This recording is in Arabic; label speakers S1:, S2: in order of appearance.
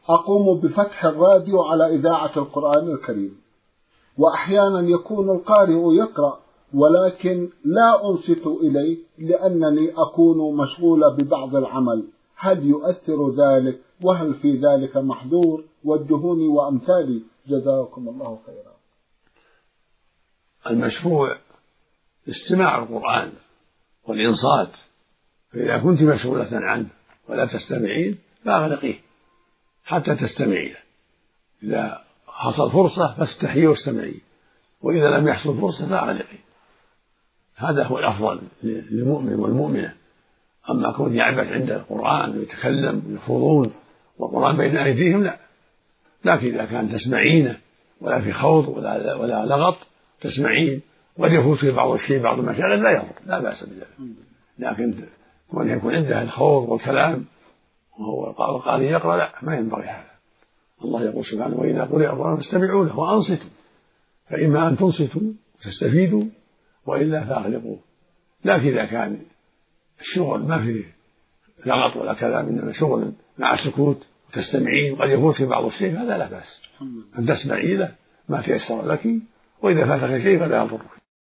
S1: أقوم بفتح الراديو على إذاعة القرآن الكريم، وأحيانا يكون القارئ يقرأ ولكن لا أنصت إليه لأنني أكون مشغولة ببعض العمل، هل يؤثر ذلك؟ وهل في ذلك محذور؟ وجهوني وأمثالي جزاكم الله خيرا.
S2: المشروع استماع القرآن والإنصات، فإذا كنت مشغولة عنه ولا تستمعين فأغلقيه حتى تستمعي له، إذا حصل فرصة فاستحيي واستمعي، وإذا لم يحصل فرصة فأغلقي. هذا هو الأفضل للمؤمن والمؤمنة. أما كون يعبث عند القرآن ويتكلم ويخوضون والقرآن بين أيديهم لا، لكن إذا كان تسمعينه ولا في خوض ولا لغط تسمعين قد يفوت في بعض الشيء بعض المشاغل لا يضر، لا بأس بذلك. لكن كون يكون عنده الخوض والكلام وهو القارئ يقرأ لا، ما ينبغي هذا. الله يقول سبحانه: وإذا قرئ القرآن فاستمعوا له وأنصتوا، فإما أن تنصتوا وتستفيدوا وإلا فأغلقوا. لكن إذا كان الشغل ما فيه لغط ولا كلام، إنما شغل مع سكوت وتستمعين وقد يفوت في بعض الشيء، هذا لا بأس أن تسمعي له ما تيسر لك، وإذا فاتك شيء فلا يضرك.